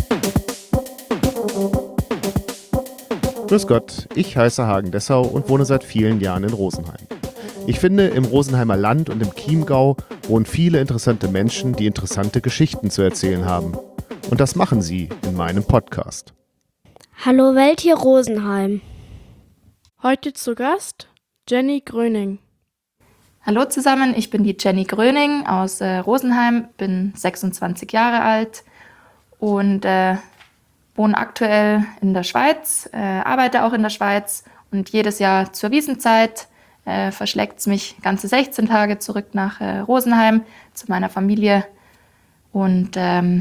Grüß Gott, ich heiße Hagen Dessau und wohne seit vielen Jahren in Rosenheim. Ich finde, im Rosenheimer Land und im Chiemgau wohnen viele interessante Menschen, die interessante Geschichten zu erzählen haben. Und das machen sie in meinem Podcast. Hallo Welt hier Rosenheim. Heute zu Gast Jenny Gröning. Hallo zusammen, ich bin die Jenny Gröning aus Rosenheim, bin 26 Jahre alt und wohne aktuell in der Schweiz, arbeite auch in der Schweiz und jedes Jahr zur Wiesenzeit verschlägt es mich ganze 16 Tage zurück nach Rosenheim zu meiner Familie. Und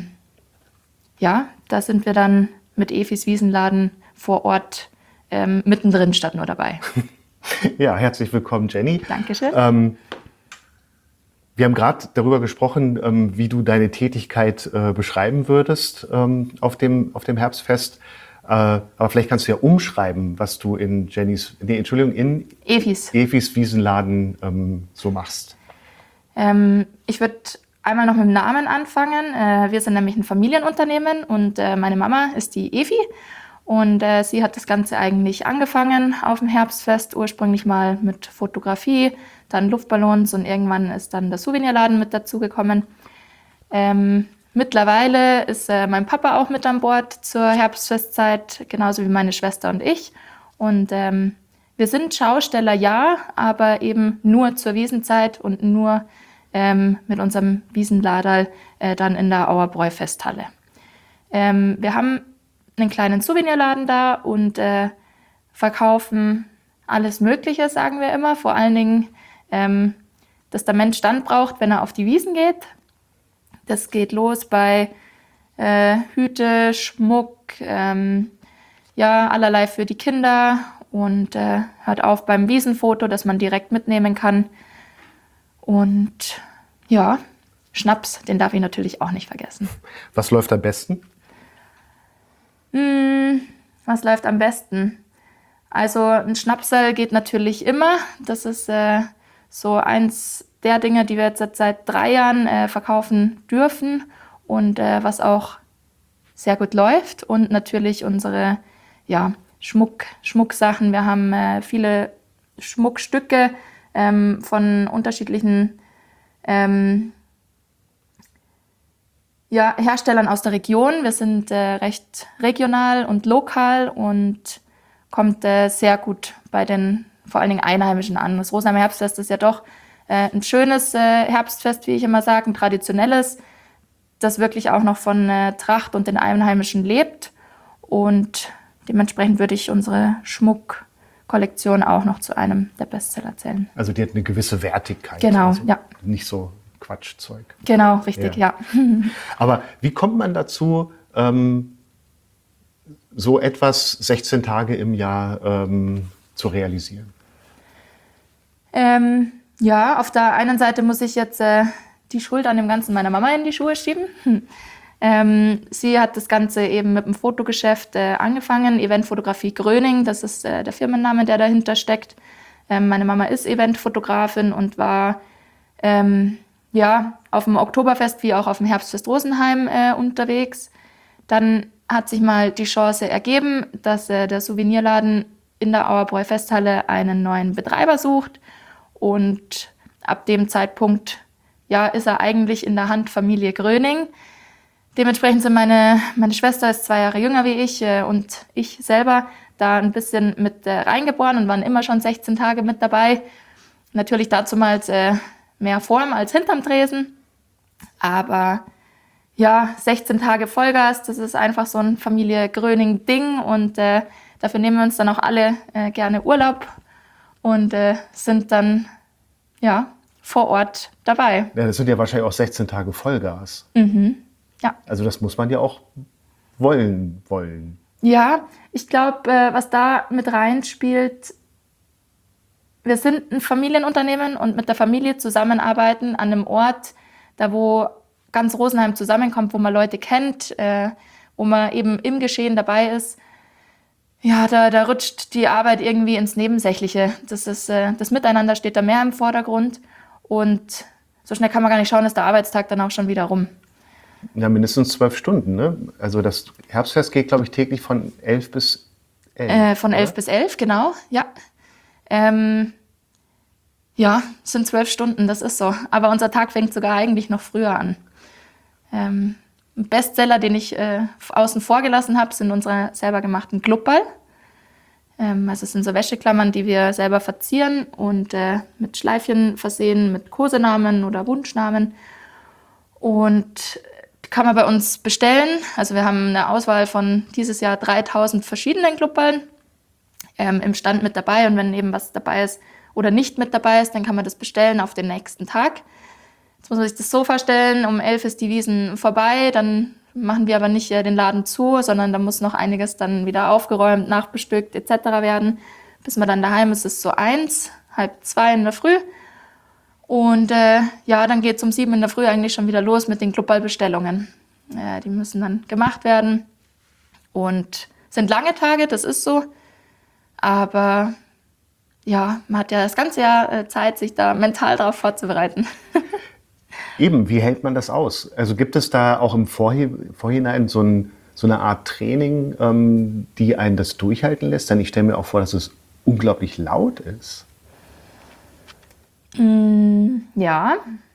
da sind wir dann mit Efis Wiesenladen vor Ort mittendrin statt nur dabei. Ja, herzlich willkommen, Jenny. Dankeschön. Wir haben gerade darüber gesprochen, wie du deine Tätigkeit beschreiben würdest auf dem Herbstfest. Aber vielleicht kannst du ja umschreiben, was du in Efis Wiesenladen so machst. Ich würde einmal noch mit dem Namen anfangen. Wir sind nämlich ein Familienunternehmen und meine Mama ist die Efi. Und sie hat das Ganze eigentlich angefangen auf dem Herbstfest, ursprünglich mal mit Fotografie, dann Luftballons und irgendwann ist dann der Souvenirladen mit dazugekommen. Mittlerweile ist mein Papa auch mit an Bord zur Herbstfestzeit, genauso wie meine Schwester und ich. Und wir sind Schausteller, ja, aber eben nur zur Wiesenzeit und nur mit unserem Wiesenladerl dann in der Auerbräu-Festhalle. Wir haben einen kleinen Souvenirladen da und verkaufen alles Mögliche, sagen wir immer. Vor allen Dingen, dass der Mensch dann braucht, wenn er auf die Wiesn geht. Das geht los bei Hüte, Schmuck, allerlei für die Kinder und hört auf beim Wiesenfoto, das man direkt mitnehmen kann. Und ja, Schnaps, den darf ich natürlich auch nicht vergessen. Was läuft am besten? Was läuft am besten? Also ein Schnapsal geht natürlich immer. Das ist so eins der Dinge, die wir jetzt seit 3 Jahren verkaufen dürfen und was auch sehr gut läuft. Und natürlich unsere Schmucksachen. Wir haben viele Schmuckstücke von unterschiedlichen Herstellern aus der Region. Wir sind recht regional und lokal und kommt sehr gut bei den vor allen Dingen Einheimischen an. Das Rosenheimer Herbstfest ist ja doch ein schönes Herbstfest, wie ich immer sage, ein traditionelles, das wirklich auch noch von Tracht und den Einheimischen lebt. Und dementsprechend würde ich unsere Schmuckkollektion auch noch zu einem der Bestseller zählen. Also die hat eine gewisse Wertigkeit. Genau, also ja. Nicht so Quatschzeug. Genau, richtig, ja. Aber wie kommt man dazu, so etwas 16 Tage im Jahr zu realisieren? Auf der einen Seite muss ich jetzt die Schuld an dem Ganzen meiner Mama in die Schuhe schieben. Sie hat das Ganze eben mit dem Fotogeschäft angefangen, Eventfotografie Gröning, das ist der Firmenname, der dahinter steckt. Meine Mama ist Eventfotografin und war auf dem Oktoberfest wie auch auf dem Herbstfest Rosenheim unterwegs. Dann hat sich mal die Chance ergeben, dass der Souvenirladen in der Auerbräu-Festhalle einen neuen Betreiber sucht. Und ab dem Zeitpunkt ist er eigentlich in der Hand Familie Gröning. Dementsprechend sind meine Schwester ist 2 Jahre jünger wie ich und ich selber da ein bisschen mit reingeboren und waren immer schon 16 Tage mit dabei. Natürlich dazumals mehr vorm als hinterm Tresen. Aber 16 Tage Vollgas, das ist einfach so ein Familie Gröning-Ding und dafür nehmen wir uns dann auch alle gerne Urlaub und sind dann vor Ort dabei. Ja, das sind ja wahrscheinlich auch 16 Tage Vollgas. Ja. Also das muss man ja auch wollen. Ja, ich glaube, was da mit reinspielt, wir sind ein Familienunternehmen und mit der Familie zusammenarbeiten an einem Ort, da wo ganz Rosenheim zusammenkommt, wo man Leute kennt, wo man eben im Geschehen dabei ist. Ja, da rutscht die Arbeit irgendwie ins Nebensächliche. Das Miteinander steht da mehr im Vordergrund und so schnell kann man gar nicht schauen, ist der Arbeitstag dann auch schon wieder rum. Ja, mindestens 12 Stunden, ne? Also das Herbstfest geht, glaube ich, täglich von 11 bis 11. Von 11 bis 11, genau, ja. Ja, es sind 12 Stunden, das ist so. Aber unser Tag fängt sogar eigentlich noch früher an. Ein Bestseller, den ich außen vor gelassen habe, sind unsere selber gemachten Glubberl. Also es sind so Wäscheklammern, die wir selber verzieren und mit Schleifchen versehen, mit Kosenamen oder Wunschnamen. Und die kann man bei uns bestellen. Also wir haben eine Auswahl von dieses Jahr 3000 verschiedenen Glubberln im Stand mit dabei. Und wenn eben was dabei ist oder nicht mit dabei ist, dann kann man das bestellen auf den nächsten Tag. Jetzt muss man sich das so vorstellen, um 11 ist die Wiesn vorbei, dann machen wir aber nicht den Laden zu, sondern da muss noch einiges dann wieder aufgeräumt, nachbestückt etc. werden. Bis man dann daheim ist, ist es so 1, halb 2 in der Früh. Und ja, dann geht es um 7 in der Früh eigentlich schon wieder los mit den Glubberlbestellungen. Die müssen dann gemacht werden und sind lange Tage, das ist so. Aber ja, man hat ja das ganze Jahr Zeit, sich da mental darauf vorzubereiten. Eben, wie hält man das aus? Also gibt es da auch im Vorhinein so eine Art Training, die einen das durchhalten lässt? Denn ich stelle mir auch vor, dass es unglaublich laut ist. Ja,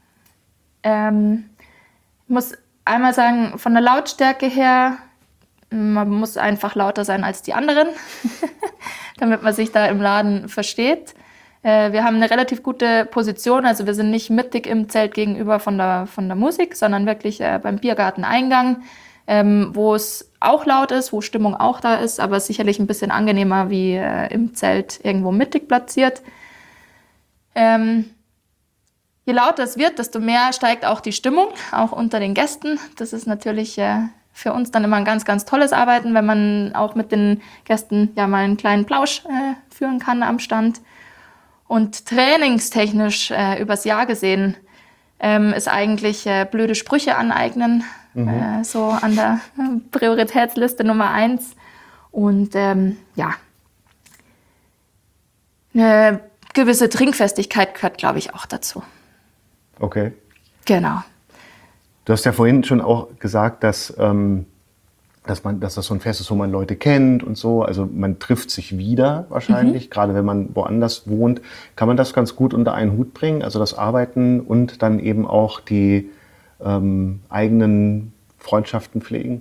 ich muss einmal sagen, von der Lautstärke her, man muss einfach lauter sein als die anderen, damit man sich da im Laden versteht. Wir haben eine relativ gute Position, also wir sind nicht mittig im Zelt gegenüber von der Musik, sondern wirklich beim Biergarteneingang, wo es auch laut ist, wo Stimmung auch da ist, aber sicherlich ein bisschen angenehmer wie im Zelt irgendwo mittig platziert. Je lauter es wird, desto mehr steigt auch die Stimmung, auch unter den Gästen. Das ist natürlich für uns dann immer ein ganz, ganz tolles Arbeiten, wenn man auch mit den Gästen ja mal einen kleinen Plausch führen kann am Stand. Und trainingstechnisch übers Jahr gesehen ist eigentlich blöde Sprüche aneignen, so an der Prioritätsliste Nummer 1. Und ja, eine gewisse Trinkfestigkeit gehört, glaube ich, auch dazu. Okay. Genau. Du hast ja vorhin schon auch gesagt, dass das so ein Fest ist, wo man Leute kennt und so. Also man trifft sich wieder wahrscheinlich, gerade wenn man woanders wohnt. Kann man das ganz gut unter einen Hut bringen? Also das Arbeiten und dann eben auch die eigenen Freundschaften pflegen?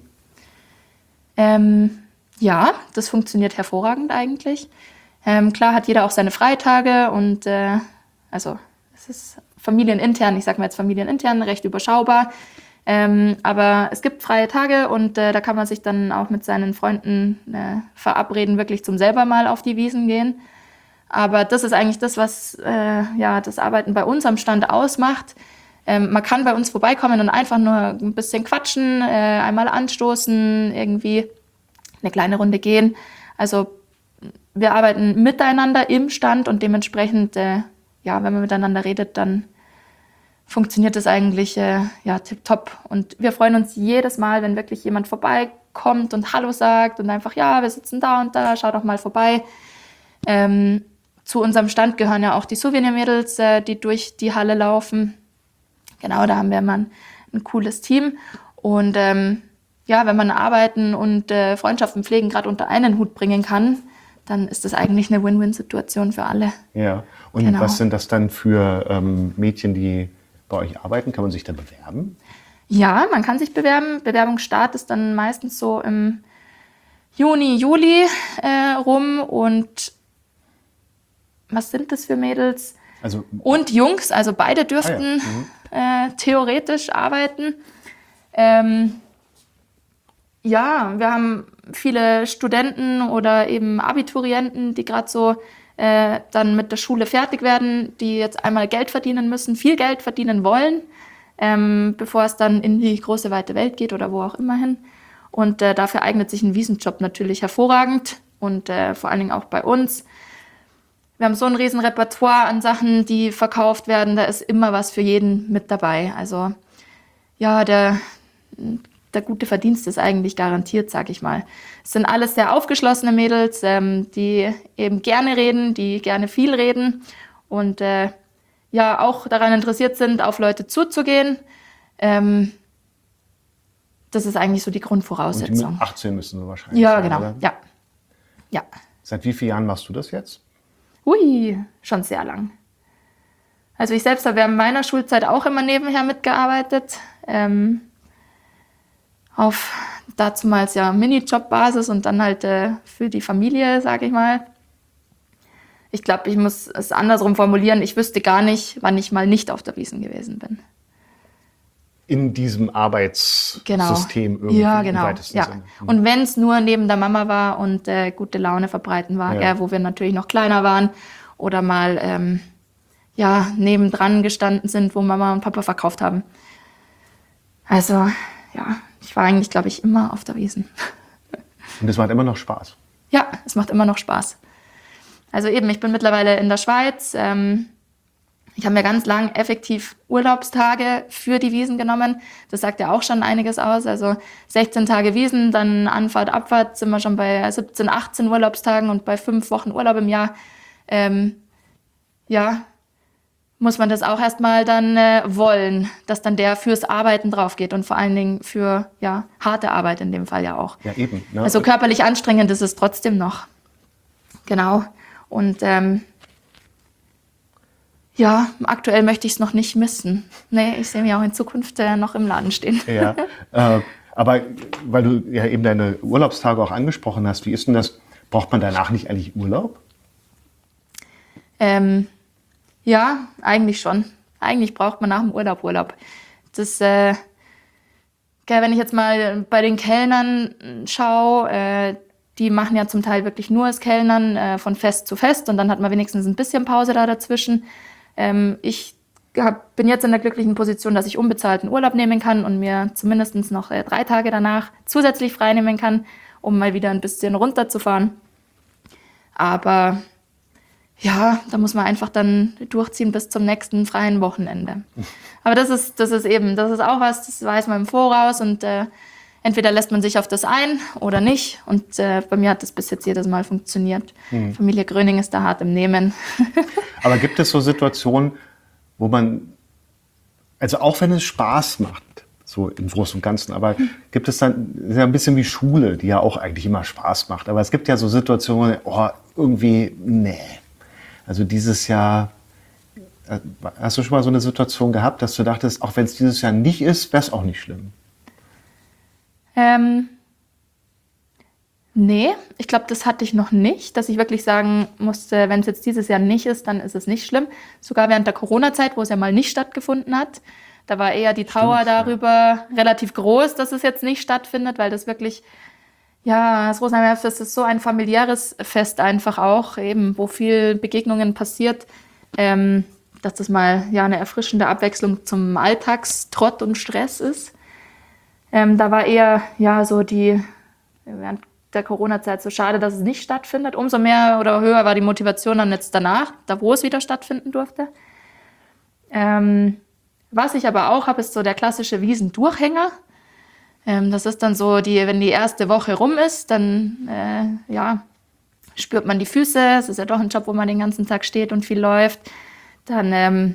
Ja, das funktioniert hervorragend eigentlich. Klar hat jeder auch seine Freitage und also es ist familienintern, ich sage mal jetzt familienintern, recht überschaubar. Aber es gibt freie Tage und da kann man sich dann auch mit seinen Freunden verabreden, wirklich zum selber mal auf die Wiesn gehen. Aber das ist eigentlich das, was ja, das Arbeiten bei uns am Stand ausmacht. Man kann bei uns vorbeikommen und einfach nur ein bisschen quatschen, einmal anstoßen, irgendwie eine kleine Runde gehen. Also wir arbeiten miteinander im Stand und dementsprechend, ja, wenn man miteinander redet, dann funktioniert das eigentlich ja, tipptopp. Und wir freuen uns jedes Mal, wenn wirklich jemand vorbeikommt und Hallo sagt und einfach, ja, wir sitzen da und da, schau doch mal vorbei. Zu unserem Stand gehören ja auch die Souvenir-Mädels, die durch die Halle laufen. Genau, da haben wir immer ein cooles Team. Und ja, wenn man Arbeiten und Freundschaften pflegen gerade unter einen Hut bringen kann, dann ist das eigentlich eine Win-Win-Situation für alle. Ja, und Genau. Was sind das dann für Mädchen, die bei euch arbeiten? Kann man sich da bewerben? Ja, man kann sich bewerben. Bewerbungsstart ist dann meistens so im Juni, Juli rum. Und was sind das für Mädels? Also, Und Jungs, also beide dürften theoretisch arbeiten. Ja, wir haben viele Studenten oder eben Abiturienten, die gerade so dann mit der Schule fertig werden, die jetzt einmal Geld verdienen müssen, viel Geld verdienen wollen, bevor es dann in die große, weite Welt geht oder wo auch immer hin. Und dafür eignet sich ein Wiesenjob natürlich hervorragend und vor allen Dingen auch bei uns. Wir haben so ein riesen Repertoire an Sachen, die verkauft werden, da ist immer was für jeden mit dabei. Also ja, der gute Verdienst ist eigentlich garantiert, sag ich mal. Es sind alles sehr aufgeschlossene Mädels, die eben gerne reden, die gerne viel reden und ja auch daran interessiert sind, auf Leute zuzugehen. Das ist eigentlich so die Und die Grundvoraussetzung. mit 18 müssen sie wahrscheinlich Ja, sein, genau. oder? Ja. Ja. Seit wie vielen Jahren machst du das jetzt? Ui, schon sehr lang. Also ich selbst habe während meiner Schulzeit auch immer nebenher mitgearbeitet. Auf dazumals ja Minijob-Basis und dann halt für die Familie, sage ich mal. Ich glaube, ich muss es andersrum formulieren. Ich wüsste gar nicht, wann ich mal nicht auf der Wiesn gewesen bin. In diesem Arbeitssystem irgendwie Ja, im genau. weitesten Ja. Sinne. Und wenn es nur neben der Mama war und gute Laune verbreiten war, Ja. wo wir natürlich noch kleiner waren oder mal nebendran gestanden sind, wo Mama und Papa verkauft haben. Also ja, ich war eigentlich, glaube ich, immer auf der Wiesn. Und es macht immer noch Spaß. Ja, es macht immer noch Spaß. Also eben, ich bin mittlerweile in der Schweiz. Ich habe mir ganz lang effektiv Urlaubstage für die Wiesn genommen. Das sagt ja auch schon einiges aus. Also 16 Tage Wiesn, dann Anfahrt, Abfahrt sind wir schon bei 17, 18 Urlaubstagen und bei 5 Wochen Urlaub im Jahr. Muss man das auch erstmal dann wollen, dass dann der fürs Arbeiten drauf geht und vor allen Dingen für harte Arbeit in dem Fall ja auch. Ja, eben. Ne? Also körperlich anstrengend ist es trotzdem noch. Genau. Und aktuell möchte ich es noch nicht missen. Nee, ich sehe mich auch in Zukunft noch im Laden stehen. Ja, aber weil du ja eben deine Urlaubstage auch angesprochen hast, wie ist denn das? Braucht man danach nicht eigentlich Urlaub? Ja, eigentlich schon. Eigentlich braucht man nach dem Urlaub. Das, wenn ich jetzt mal bei den Kellnern schaue, die machen ja zum Teil wirklich nur das Kellnern von Fest zu Fest und dann hat man wenigstens ein bisschen Pause da dazwischen. Ich bin jetzt in der glücklichen Position, dass ich unbezahlten Urlaub nehmen kann und mir zumindest noch 3 Tage danach zusätzlich frei nehmen kann, um mal wieder ein bisschen runterzufahren. Aber ja, da muss man einfach dann durchziehen bis zum nächsten freien Wochenende. Aber das ist auch was, das weiß man im Voraus und entweder lässt man sich auf das ein oder nicht. Und bei mir hat das bis jetzt jedes Mal funktioniert. Familie Gröning ist da hart im Nehmen. Aber gibt es so Situationen, wo man, also auch wenn es Spaß macht, so im Großen und Ganzen, aber gibt es dann, ist ja ein bisschen wie Schule, die ja auch eigentlich immer Spaß macht, aber es gibt ja so Situationen, irgendwie, nee. Also dieses Jahr, hast du schon mal so eine Situation gehabt, dass du dachtest, auch wenn es dieses Jahr nicht ist, wäre es auch nicht schlimm? Nee, ich glaube, das hatte ich noch nicht, dass ich wirklich sagen musste, wenn es jetzt dieses Jahr nicht ist, dann ist es nicht schlimm. Sogar während der Corona-Zeit, wo es ja mal nicht stattgefunden hat, da war eher die Trauer darüber relativ groß, dass es jetzt nicht stattfindet, weil das wirklich, das Rosenheimer Herbstfest ist so ein familiäres Fest einfach auch, eben, wo viel Begegnungen passiert, dass das mal eine erfrischende Abwechslung zum Alltagstrott und Stress ist. Da war eher so während der Corona-Zeit so schade, dass es nicht stattfindet. Umso mehr oder höher war die Motivation dann jetzt danach, da wo es wieder stattfinden durfte. Was ich aber auch habe, ist so der klassische Wiesn-Durchhänger. Das ist dann so, wenn die erste Woche rum ist, dann spürt man die Füße. Es ist ja doch ein Job, wo man den ganzen Tag steht und viel läuft. Dann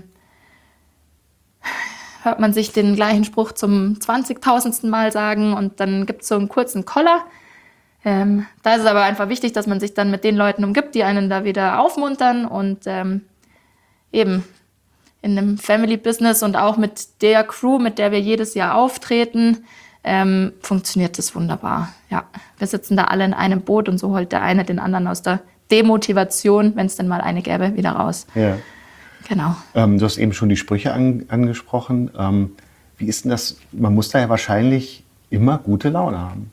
hört man sich den gleichen Spruch zum 20.000. Mal sagen und dann gibt es so einen kurzen Koller. Da ist es aber einfach wichtig, dass man sich dann mit den Leuten umgibt, die einen da wieder aufmuntern und eben in einem Family-Business und auch mit der Crew, mit der wir jedes Jahr auftreten, funktioniert das wunderbar. Ja, wir sitzen da alle in einem Boot und so holt der eine den anderen aus der Demotivation, wenn es denn mal eine gäbe, wieder raus. Ja. Genau. Du hast eben schon die Sprüche angesprochen. Wie ist denn das? Man muss da ja wahrscheinlich immer gute Laune haben.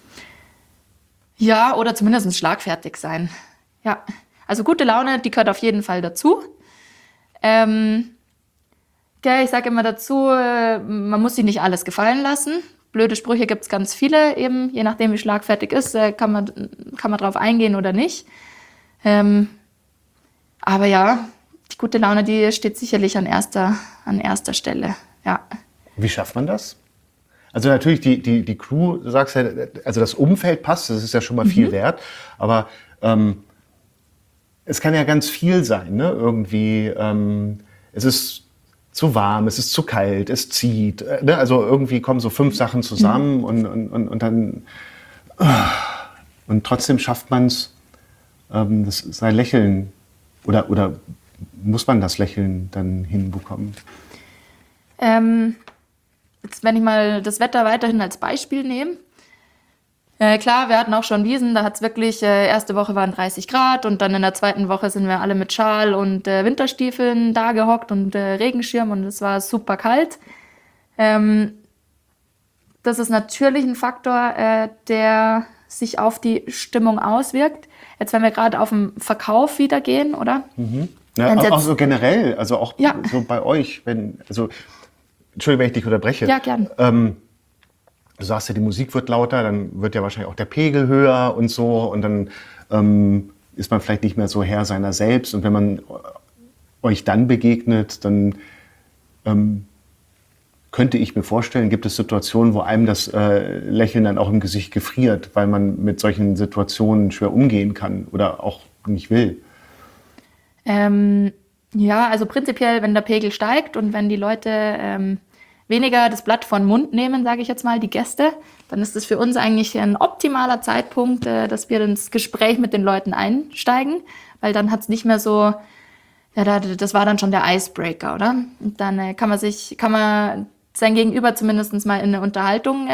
Ja, oder zumindest schlagfertig sein. Ja, also gute Laune, die gehört auf jeden Fall dazu. Ich sage immer dazu, man muss sich nicht alles gefallen lassen. Blöde Sprüche gibt es ganz viele, eben je nachdem wie schlagfertig ist, kann man drauf eingehen oder nicht. Aber ja, die gute Laune, die steht sicherlich an erster Stelle. Ja. Wie schafft man das? Also natürlich die Crew, du sagst ja, also das Umfeld passt, das ist ja schon mal viel wert, aber es kann ja ganz viel sein, ne? Irgendwie, es ist zu warm, es ist zu kalt, es zieht. Ne? Also irgendwie kommen so 5 Sachen zusammen und dann und trotzdem schafft man es, sein Lächeln oder muss man das Lächeln dann hinbekommen? Jetzt, wenn ich mal das Wetter weiterhin als Beispiel nehme. Klar, wir hatten auch schon Wiesen, da hat es wirklich, erste Woche waren 30 Grad und dann in der zweiten Woche sind wir alle mit Schal und Winterstiefeln da gehockt und Regenschirm und es war super kalt. Das ist natürlich ein Faktor, der sich auf die Stimmung auswirkt. Jetzt, wenn wir gerade auf den Verkauf wieder gehen, oder? Ja, auch so generell, also auch Ja. so bei euch, Entschuldigung, wenn ich dich unterbreche. Ja, gern. Du sagst ja, die Musik wird lauter, dann wird ja wahrscheinlich auch der Pegel höher und so und dann ist man vielleicht nicht mehr so Herr seiner selbst und wenn man euch dann begegnet, dann könnte ich mir vorstellen, gibt es Situationen, wo einem das Lächeln dann auch im Gesicht gefriert, weil man mit solchen Situationen schwer umgehen kann oder auch nicht will. Ja, also prinzipiell, wenn der Pegel steigt und wenn die Leute weniger das Blatt vor den Mund nehmen, sage ich jetzt mal, die Gäste, dann ist das für uns eigentlich ein optimaler Zeitpunkt, dass wir ins Gespräch mit den Leuten einsteigen, weil dann hat es nicht mehr so, ja, das war dann schon der Icebreaker, oder? Und dann kann man sein Gegenüber zumindest mal in eine Unterhaltung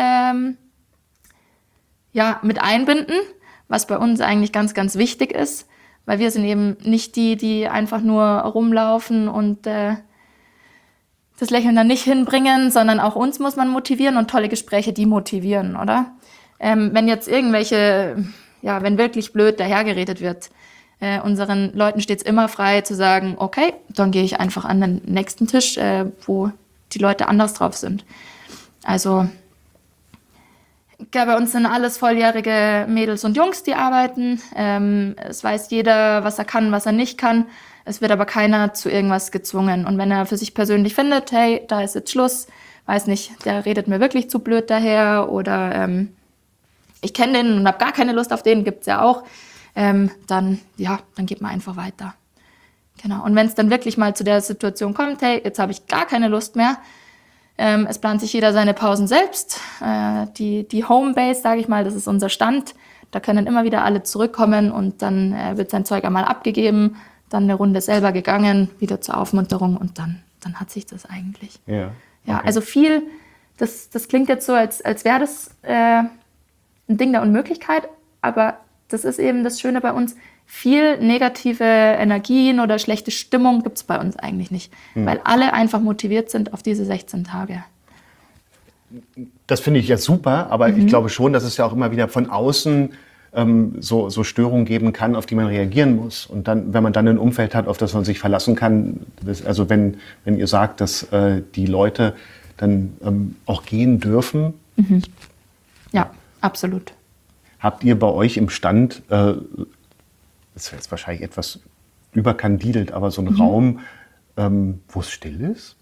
mit einbinden, was bei uns eigentlich ganz, ganz wichtig ist, weil wir sind eben nicht die einfach nur rumlaufen und das Lächeln dann nicht hinbringen, sondern auch uns muss man motivieren und tolle Gespräche, die motivieren, oder? Wenn jetzt wenn wirklich blöd dahergeredet wird, unseren Leuten steht es immer frei zu sagen, okay, dann gehe ich einfach an den nächsten Tisch, wo die Leute anders drauf sind. Also bei uns sind alles volljährige Mädels und Jungs, die arbeiten. Es weiß jeder, was er kann, was er nicht kann. Es wird aber keiner zu irgendwas gezwungen. Und wenn er für sich persönlich findet, hey, da ist jetzt Schluss, weiß nicht, der redet mir wirklich zu blöd daher oder ich kenne den und habe gar keine Lust auf den, gibt's ja auch, dann geht man einfach weiter. Genau. Und wenn es dann wirklich mal zu der Situation kommt, hey, jetzt habe ich gar keine Lust mehr, es plant sich jeder seine Pausen selbst. Die Homebase, sage ich mal, das ist unser Stand. Da können immer wieder alle zurückkommen und dann wird sein Zeug einmal abgegeben, dann eine Runde selber gegangen, wieder zur Aufmunterung und dann hat sich das eigentlich. Ja, Ja, okay. also viel, das klingt jetzt so, als wäre das ein Ding der Unmöglichkeit, aber das ist eben das Schöne bei uns. Viel negative Energien oder schlechte Stimmung gibt es bei uns eigentlich nicht, weil alle einfach motiviert sind auf diese 16 Tage. Das finde ich ja super, aber ich glaube schon, dass es ja auch immer wieder von außen so Störungen geben kann, auf die man reagieren muss. Und dann, wenn man dann ein Umfeld hat, auf das man sich verlassen kann, also wenn ihr sagt, dass die Leute dann auch gehen dürfen. Ja, absolut. Habt ihr bei euch im Stand, das ist jetzt wahrscheinlich etwas überkandidelt, aber so einen Raum, wo es still ist?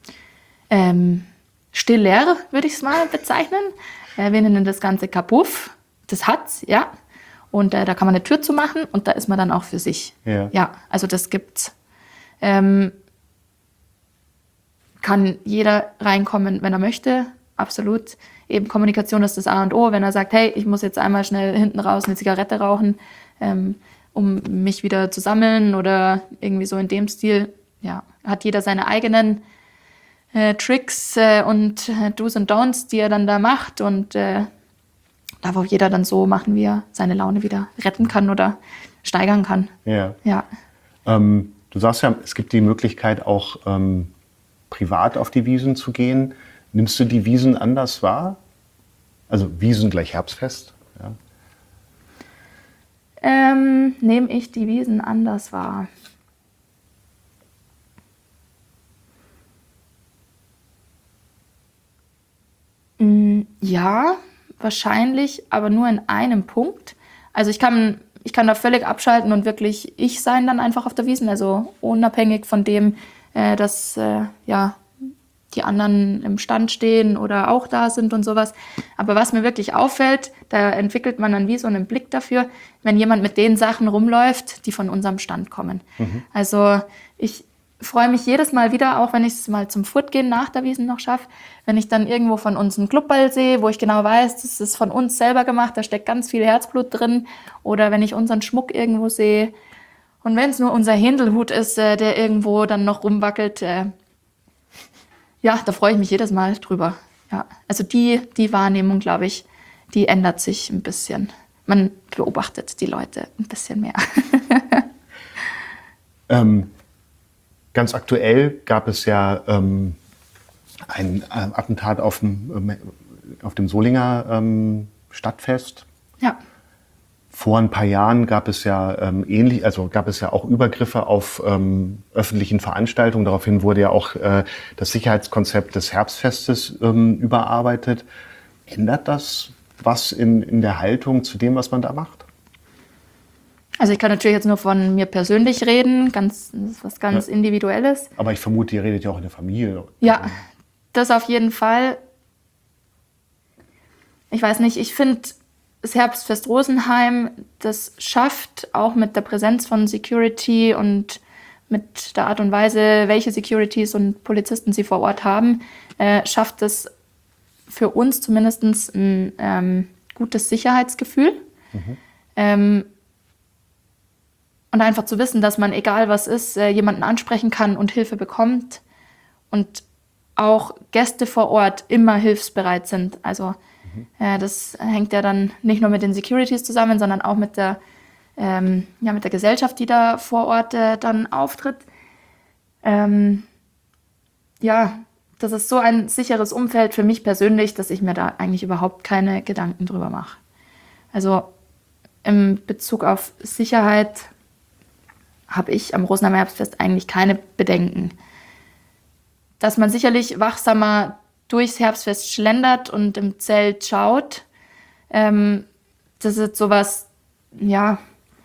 Stiller würde ich es mal bezeichnen. Wir nennen das Ganze Kapuff. Das hat's, ja. Und da kann man eine Tür zumachen und da ist man dann auch für sich. Ja. Also das gibt's. Kann jeder reinkommen, wenn er möchte. Absolut. Eben Kommunikation ist das A und O. Wenn er sagt, hey, ich muss jetzt einmal schnell hinten raus eine Zigarette rauchen, um mich wieder zu sammeln oder irgendwie so in dem Stil, ja, hat jeder seine eigenen Tricks und Do's und Don'ts, die er dann da macht und darf auch jeder dann so machen, wie er seine Laune wieder retten kann oder steigern kann. Ja. Ja. Du sagst ja, es gibt die Möglichkeit auch privat auf die Wiesn zu gehen. Nimmst du die Wiesn anders wahr? Also Wiesn gleich Herbstfest? Ja. Nehme ich die Wiesn anders wahr? Ja, wahrscheinlich, aber nur in einem Punkt. Also ich kann da völlig abschalten und wirklich ich sein dann einfach auf der Wiesn, also unabhängig von dem, dass die anderen im Stand stehen oder auch da sind und sowas. Aber was mir wirklich auffällt, da entwickelt man dann wie so einen Blick dafür, wenn jemand mit den Sachen rumläuft, die von unserem Stand kommen. Also ich freue mich jedes Mal wieder, auch wenn ich es mal zum Furtgehen nach der Wiesn noch schaffe, wenn ich dann irgendwo von uns einen Clubball sehe, wo ich genau weiß, das ist von uns selber gemacht, da steckt ganz viel Herzblut drin. Oder wenn ich unseren Schmuck irgendwo sehe. Und wenn es nur unser Händelhut ist, der irgendwo dann noch rumwackelt, ja, da freue ich mich jedes Mal drüber. Ja, also die Wahrnehmung, glaube ich, die ändert sich ein bisschen. Man beobachtet die Leute ein bisschen mehr. Ganz aktuell gab es ja ein Attentat auf dem Solinger Stadtfest. Ja. Vor ein paar Jahren gab es ja gab es ja auch Übergriffe auf öffentlichen Veranstaltungen. Daraufhin wurde ja auch das Sicherheitskonzept des Herbstfestes überarbeitet. Ändert das was in der Haltung zu dem, was man da macht? Also ich kann natürlich jetzt nur von mir persönlich reden, das ist was ganz Individuelles. Aber ich vermute, ihr redet ja auch in der Familie. Ja, das auf jeden Fall. Ich weiß nicht, ich finde, das Herbstfest Rosenheim, das schafft auch mit der Präsenz von Security und mit der Art und Weise, welche Securities und Polizisten sie vor Ort haben, schafft es für uns zumindest ein gutes Sicherheitsgefühl. Und einfach zu wissen, dass man, egal was ist, jemanden ansprechen kann und Hilfe bekommt. Und auch Gäste vor Ort immer hilfsbereit sind. Also das hängt ja dann nicht nur mit den Securities zusammen, sondern auch mit der Gesellschaft, die da vor Ort dann auftritt. Das ist so ein sicheres Umfeld für mich persönlich, dass ich mir da eigentlich überhaupt keine Gedanken drüber mache. Also im Bezug auf Sicherheit habe ich am Rosenheimer Herbstfest eigentlich keine Bedenken. Dass man sicherlich wachsamer durchs Herbstfest schlendert und im Zelt schaut, das ist sowas, ja,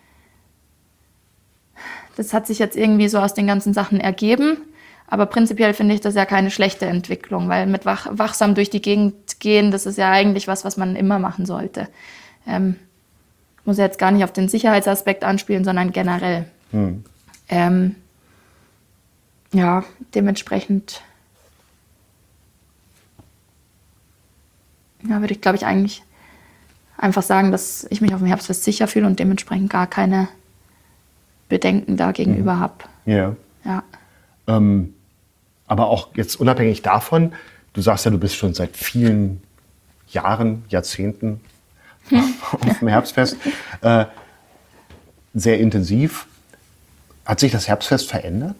das hat sich jetzt irgendwie so aus den ganzen Sachen ergeben. Aber prinzipiell finde ich das ja keine schlechte Entwicklung, weil mit wachsam durch die Gegend gehen, das ist ja eigentlich was man immer machen sollte. Muss ja jetzt gar nicht auf den Sicherheitsaspekt anspielen, sondern generell. Dementsprechend würde ich, glaube ich, eigentlich einfach sagen, dass ich mich auf dem Herbstfest sicher fühle und dementsprechend gar keine Bedenken da gegenüber habe. Ja. Ja. Aber auch jetzt unabhängig davon, du sagst ja, du bist schon seit vielen Jahren, Jahrzehnten auf dem Herbstfest, sehr intensiv. Hat sich das Herbstfest verändert?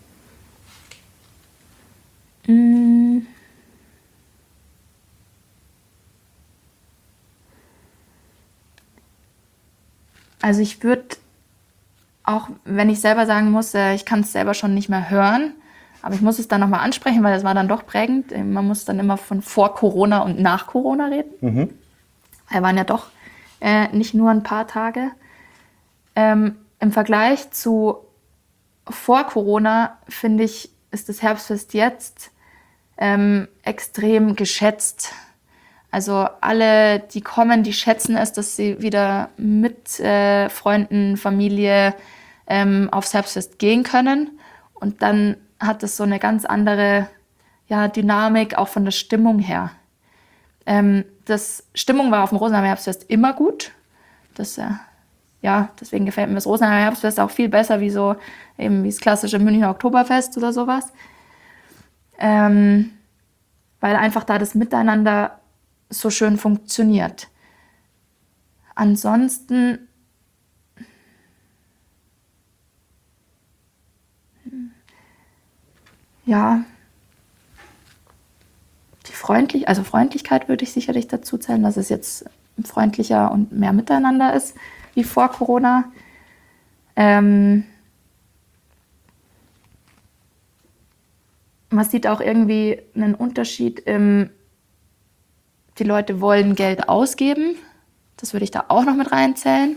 Also ich würde, auch wenn ich selber sagen muss, ich kann es selber schon nicht mehr hören, aber ich muss es dann nochmal ansprechen, weil das war dann doch prägend. Man muss dann immer von vor Corona und nach Corona reden. Wir waren ja doch nicht nur ein paar Tage. Im Vergleich zu vor Corona, finde ich, ist das Herbstfest jetzt extrem geschätzt. Also alle, die kommen, die schätzen es, dass sie wieder mit Freunden, Familie aufs Herbstfest gehen können. Und dann hat es so eine ganz andere Dynamik, auch von der Stimmung her. Das Stimmung war auf dem Rosenheimer Herbstfest immer gut. Deswegen gefällt mir das Rosenheimer Herbstfest auch viel besser wie das klassische Münchner Oktoberfest oder sowas. Weil einfach da das Miteinander so schön funktioniert. Ansonsten die Freundlichkeit würde ich sicherlich dazu zählen, dass es jetzt freundlicher und mehr miteinander ist wie vor Corona. Man sieht auch irgendwie einen Unterschied die Leute wollen Geld ausgeben. Das würde ich da auch noch mit reinzählen.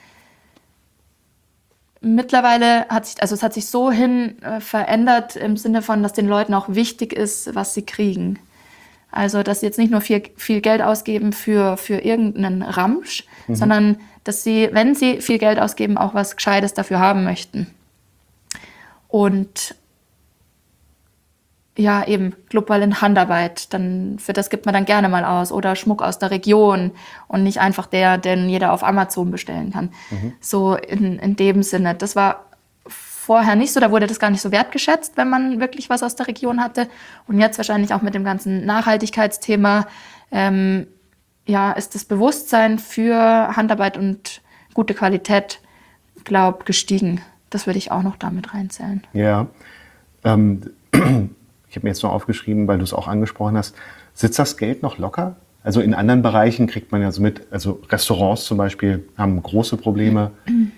Mittlerweile hat sich so verändert im Sinne von, dass den Leuten auch wichtig ist, was sie kriegen. Also, dass sie jetzt nicht nur viel Geld ausgeben für irgendeinen Ramsch, sondern dass sie, wenn sie viel Geld ausgeben, auch was Gescheites dafür haben möchten. Und ja, eben Global in Handarbeit, für das gibt man dann gerne mal aus. Oder Schmuck aus der Region und nicht einfach den jeder auf Amazon bestellen kann. So in dem Sinne. Das war vorher nicht so, da wurde das gar nicht so wertgeschätzt, wenn man wirklich was aus der Region hatte. Und jetzt wahrscheinlich auch mit dem ganzen Nachhaltigkeitsthema, ist das Bewusstsein für Handarbeit und gute Qualität, glaube ich, gestiegen. Das würde ich auch noch damit reinzählen. Ja. Ich habe mir jetzt noch aufgeschrieben, weil du es auch angesprochen hast, sitzt das Geld noch locker? Also in anderen Bereichen kriegt man ja so mit, also Restaurants zum Beispiel haben große Probleme.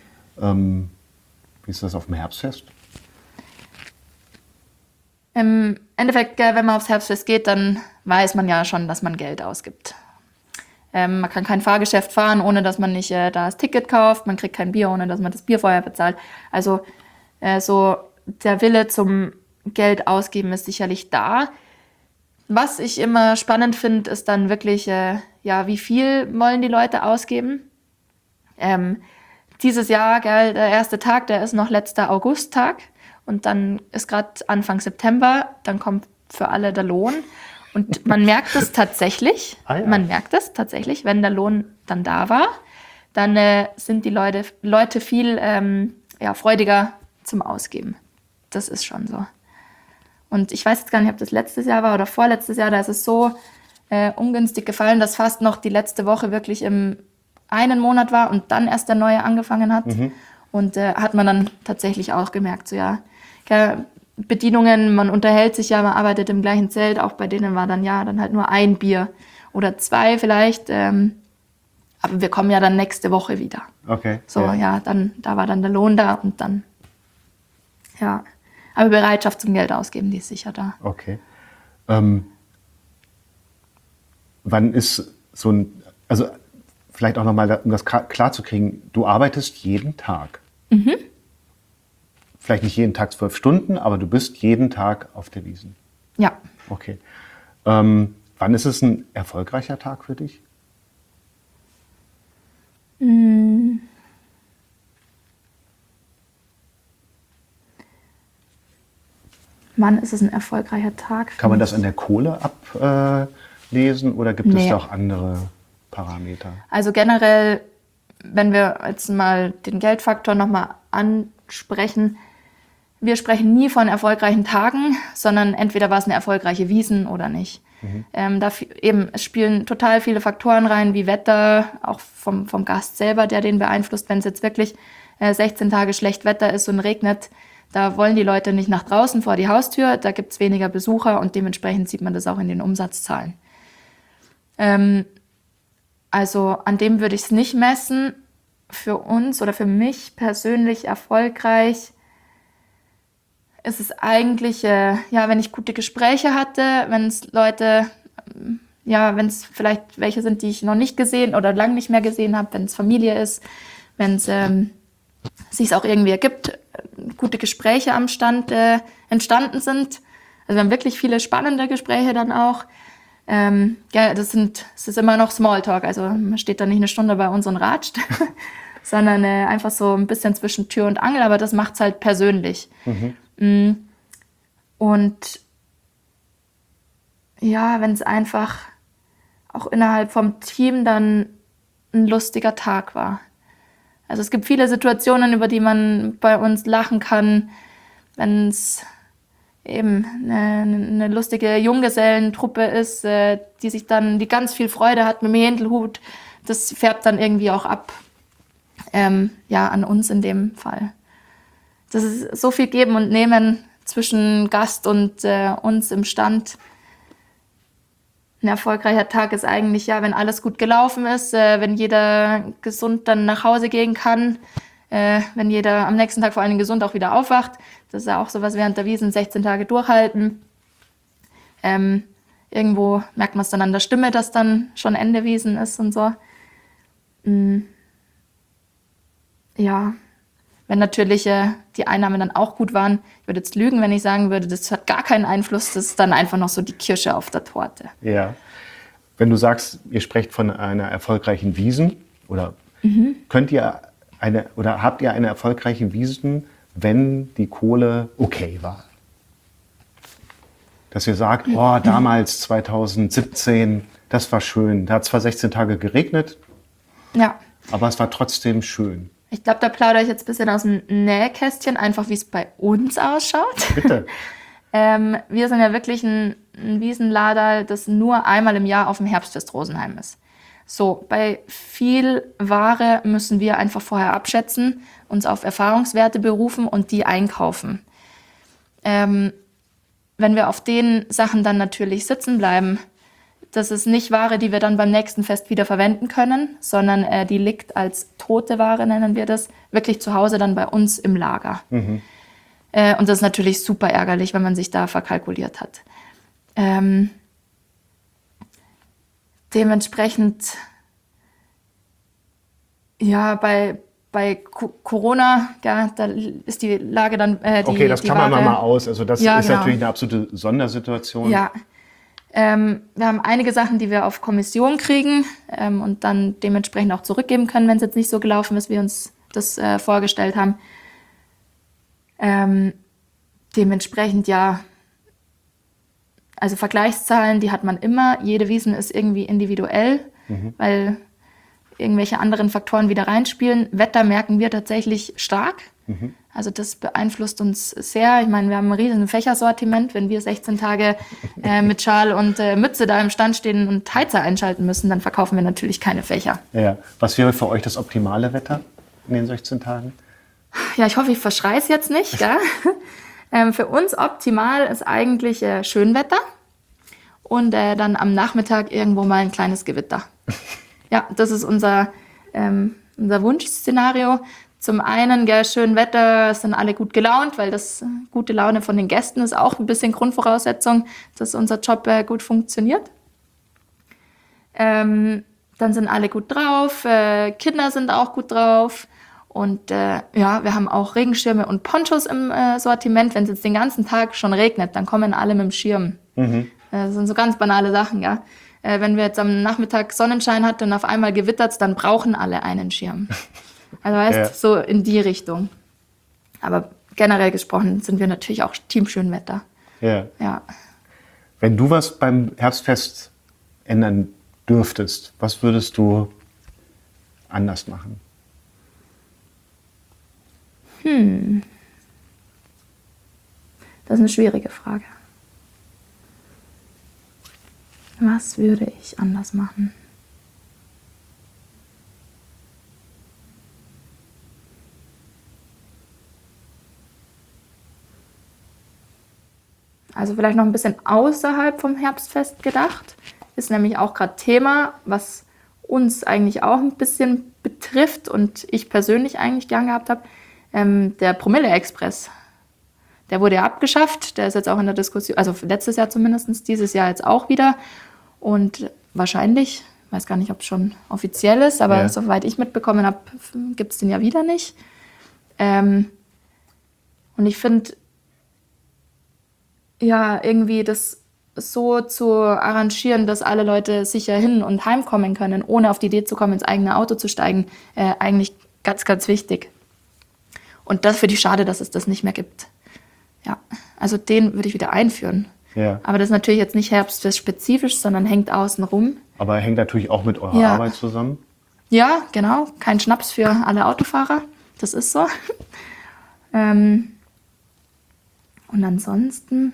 Wie ist das auf dem Herbstfest? Im Endeffekt, wenn man aufs Herbstfest geht, dann weiß man ja schon, dass man Geld ausgibt. Man kann kein Fahrgeschäft fahren, ohne dass man nicht da das Ticket kauft. Man kriegt kein Bier, ohne dass man das Bier vorher bezahlt. Also so der Wille zum Geld ausgeben ist sicherlich da. Was ich immer spannend finde, ist dann wirklich, wie viel wollen die Leute ausgeben? Dieses Jahr, der erste Tag, der ist noch letzter Augusttag und dann ist gerade Anfang September, dann kommt für alle der Lohn und man merkt es tatsächlich, wenn der Lohn dann da war, dann sind die Leute viel freudiger zum Ausgeben. Das ist schon so. Und ich weiß jetzt gar nicht, ob das letztes Jahr war oder vorletztes Jahr, da ist es so ungünstig gefallen, dass fast noch die letzte Woche wirklich im einen Monat war und dann erst der neue angefangen hat. Und hat man dann tatsächlich auch gemerkt, Bedienungen, man unterhält sich ja, man arbeitet im gleichen Zelt, auch bei denen war dann halt nur ein Bier oder zwei vielleicht, aber wir kommen ja dann nächste Woche wieder. Okay. Da war dann der Lohn da und dann, aber Bereitschaft zum Geld ausgeben, die ist sicher da. Okay. Wann ist also vielleicht auch nochmal, um das klar zu kriegen, du arbeitest jeden Tag. Vielleicht nicht jeden Tag 12 Stunden, aber du bist jeden Tag auf der Wiesn. Ja. Okay. Wann ist es ein erfolgreicher Tag für dich? Wann ist es ein erfolgreicher Tag? Kann man das an der Kohle ablesen oder gibt es da auch andere Parameter? Also generell, wenn wir jetzt mal den Geldfaktor nochmal ansprechen, wir sprechen nie von erfolgreichen Tagen, sondern entweder war es eine erfolgreiche Wiesn oder nicht. Es spielen total viele Faktoren rein, wie Wetter, auch vom Gast selber, der den beeinflusst. Wenn es jetzt wirklich 16 Tage schlecht Wetter ist und regnet, da wollen die Leute nicht nach draußen vor die Haustür, da gibt es weniger Besucher und dementsprechend sieht man das auch in den Umsatzzahlen. Also an dem würde ich es nicht messen. Für uns oder für mich persönlich erfolgreich ist es eigentlich, wenn ich gute Gespräche hatte, wenn es Leute, wenn es vielleicht welche sind, die ich noch nicht gesehen oder lange nicht mehr gesehen habe, wenn es Familie ist, wenn es sich auch irgendwie ergibt, gute Gespräche am Stand entstanden sind. Also wir haben wirklich viele spannende Gespräche dann auch. Es ist immer noch Smalltalk, also man steht da nicht eine Stunde bei uns und ratscht, sondern einfach so ein bisschen zwischen Tür und Angel, aber das macht es halt persönlich. Und wenn es einfach auch innerhalb vom Team dann ein lustiger Tag war. Also es gibt viele Situationen, über die man bei uns lachen kann, wenn es eben eine lustige Junggesellentruppe ist, die ganz viel Freude hat mit dem Händelhut. Das färbt dann irgendwie auch ab, an uns in dem Fall. Das ist so viel Geben und Nehmen zwischen Gast und uns im Stand. Ein erfolgreicher Tag ist eigentlich, wenn alles gut gelaufen ist, wenn jeder gesund dann nach Hause gehen kann, wenn jeder am nächsten Tag vor allem gesund auch wieder aufwacht. Das ist ja auch sowas während der Wiesn, 16 Tage durchhalten. Irgendwo merkt man es dann an der Stimme, dass dann schon Ende Wiesn ist und so. Wenn natürlich die Einnahmen dann auch gut waren, ich würde jetzt lügen, wenn ich sagen würde, das hat gar keinen Einfluss, das ist dann einfach noch so die Kirsche auf der Torte. Ja. Wenn du sagst, ihr sprecht von einer erfolgreichen Wiesn oder habt ihr eine erfolgreiche Wiesn, wenn die Kohle okay war? Dass ihr sagt, oh, damals 2017, das war schön. Da hat zwar 16 Tage geregnet, Ja. aber es war trotzdem schön. Ich glaube, da plaudere ich jetzt ein bisschen aus dem Nähkästchen, einfach wie es bei uns ausschaut. Bitte. Wir sind ja wirklich ein Wiesenlader, das nur einmal im Jahr auf dem Herbstfest Rosenheim ist. So, bei viel Ware müssen wir einfach vorher abschätzen, uns auf Erfahrungswerte berufen und die einkaufen. Wenn wir auf den Sachen dann natürlich sitzen bleiben, das ist nicht Ware, die wir dann beim nächsten Fest wieder verwenden können, sondern die liegt als tote Ware, nennen wir das, wirklich zu Hause dann bei uns im Lager. Und das ist natürlich super ärgerlich, wenn man sich da verkalkuliert hat. Dementsprechend, ja, bei Corona, ja, da ist die Lage dann Okay, das klammern wir mal aus. Also das Ja, ist genau. natürlich eine absolute Sondersituation. Ja, wir haben einige Sachen, die wir auf Kommission kriegen und dann dementsprechend auch zurückgeben können, wenn es jetzt nicht so gelaufen ist, wie wir uns das vorgestellt haben. Dementsprechend, ja, also Vergleichszahlen, die hat man immer. Jede Wiesn ist irgendwie individuell, weil irgendwelche anderen Faktoren wieder reinspielen. Wetter merken wir tatsächlich stark. Also das beeinflusst uns sehr. Ich meine, wir haben ein riesen Fächersortiment. Wenn wir 16 Tage mit Schal und Mütze da im Stand stehen und Heizer einschalten müssen, dann verkaufen wir natürlich keine Fächer. Ja. Was wäre für euch das optimale Wetter in den 16 Tagen? Ja, ich hoffe, ich verschreie es jetzt nicht. Gell? Für uns optimal ist eigentlich Schönwetter und dann am Nachmittag irgendwo mal ein kleines Gewitter. Ja, das ist unser Wunschszenario. Zum einen, gell, schön Wetter, sind alle gut gelaunt, weil das gute Laune von den Gästen ist auch ein bisschen Grundvoraussetzung, dass unser Job gut funktioniert. Dann sind alle gut drauf, Kinder sind auch gut drauf. Und ja, wir haben auch Regenschirme und Ponchos im Sortiment. Wenn es jetzt den ganzen Tag schon regnet, dann kommen alle mit dem Schirm. Das sind so ganz banale Sachen, ja. Wenn wir jetzt am Nachmittag Sonnenschein hatten und auf einmal gewittert's, dann brauchen alle einen Schirm. Also heißt, so in die Richtung. Aber generell gesprochen sind wir natürlich auch Team Schönwetter. Ja. Wenn du was beim Herbstfest ändern dürftest, was würdest du anders machen? Das ist eine schwierige Frage. Was würde ich anders machen? Also vielleicht noch ein bisschen außerhalb vom Herbstfest gedacht. Ist nämlich auch gerade Thema, was uns eigentlich auch ein bisschen betrifft und ich persönlich eigentlich gern gehabt habe. Der Promille-Express. Der wurde ja abgeschafft. Der ist jetzt auch in der Diskussion, also letztes Jahr zumindest, dieses Jahr jetzt auch wieder. Und wahrscheinlich, ich weiß gar nicht, ob es schon offiziell ist, aber soweit ich mitbekommen habe, gibt es den ja wieder nicht. Und ich finde, ja, irgendwie das so zu arrangieren, dass alle Leute sicher hin und heimkommen können, ohne auf die Idee zu kommen, ins eigene Auto zu steigen, eigentlich ganz, ganz wichtig. Und das finde ich schade, dass es das nicht mehr gibt. Ja, also den würde ich wieder einführen. Ja. Aber das ist natürlich jetzt nicht herbstfestspezifisch, sondern hängt außen rum. Aber hängt natürlich auch mit eurer Arbeit zusammen. Ja, genau. Kein Schnaps für alle Autofahrer. Das ist so. Und ansonsten...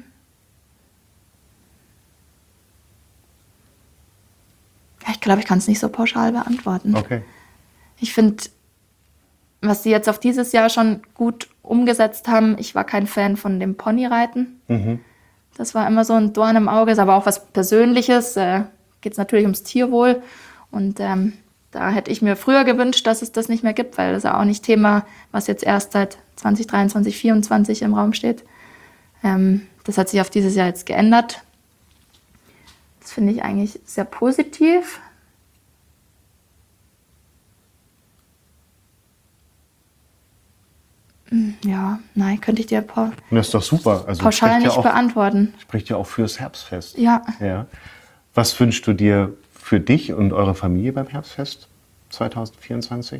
Ja, ich glaube, ich kann es nicht so pauschal beantworten. Okay. Ich finde, was sie jetzt auf dieses Jahr schon gut umgesetzt haben, ich war kein Fan von dem Ponyreiten. Das war immer so ein Dorn im Auge, ist aber auch was Persönliches. Geht es natürlich ums Tierwohl. Und da hätte ich mir früher gewünscht, dass es das nicht mehr gibt, weil das ist ja auch nicht Thema, was jetzt erst seit 2023, 2024 im Raum steht. Das hat sich auf dieses Jahr jetzt geändert. Das finde ich eigentlich sehr positiv. Ja, nein, könnte ich dir Das ist doch super. Also pauschal nicht beantworten. Spricht ja auch fürs Herbstfest. Ja. Was wünschst du dir für dich und eure Familie beim Herbstfest 2024?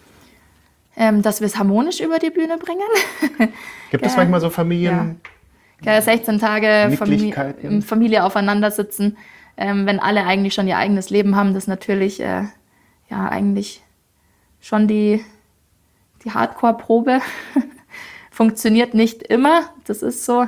Dass wir es harmonisch über die Bühne bringen. Gibt es manchmal so Familien? 16 Tage Nicklichkeiten. Familie aufeinander sitzen, wenn alle eigentlich schon ihr eigenes Leben haben, das ist natürlich eigentlich schon die Hardcore-Probe. Funktioniert nicht immer, das ist so.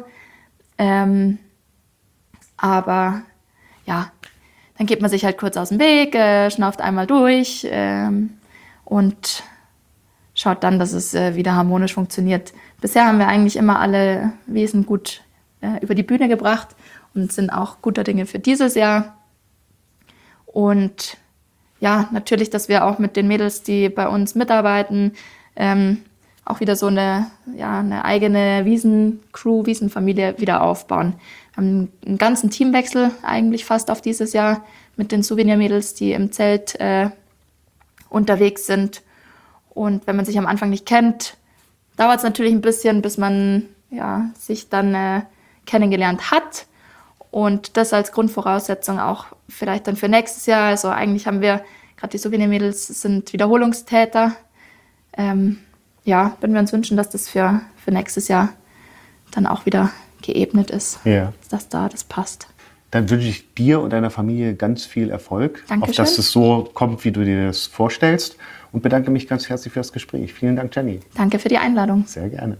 Aber ja, dann geht man sich halt kurz aus dem Weg, schnauft einmal durch und schaut dann, dass es wieder harmonisch funktioniert. Bisher haben wir eigentlich immer alle Wesen gut über die Bühne gebracht und sind auch guter Dinge für dieses Jahr. Und ja, natürlich, dass wir auch mit den Mädels, die bei uns mitarbeiten, auch wieder so eine eigene Wiesencrew, Wiesenfamilie wieder aufbauen. Wir haben einen ganzen Teamwechsel eigentlich fast auf dieses Jahr mit den Souvenirmädels, die im Zelt unterwegs sind. Und wenn man sich am Anfang nicht kennt, dauert es natürlich ein bisschen, bis man sich dann kennengelernt hat. Und das als Grundvoraussetzung auch vielleicht dann für nächstes Jahr. Also eigentlich haben wir, gerade die Souvenirmädels sind Wiederholungstäter. Würden wir uns wünschen, dass das für nächstes Jahr dann auch wieder geebnet ist, dass das passt. Dann wünsche ich dir und deiner Familie ganz viel Erfolg, Dankeschön. auf dass es so kommt, wie du dir das vorstellst, und bedanke mich ganz herzlich für das Gespräch. Vielen Dank, Jenny. Danke für die Einladung. Sehr gerne.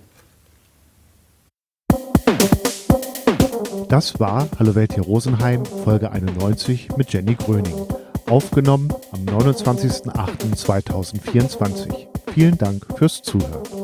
Das war Hallo Welt hier Rosenheim, Folge 91 mit Jenny Gröning. Aufgenommen am 29.08.2024. Vielen Dank fürs Zuhören.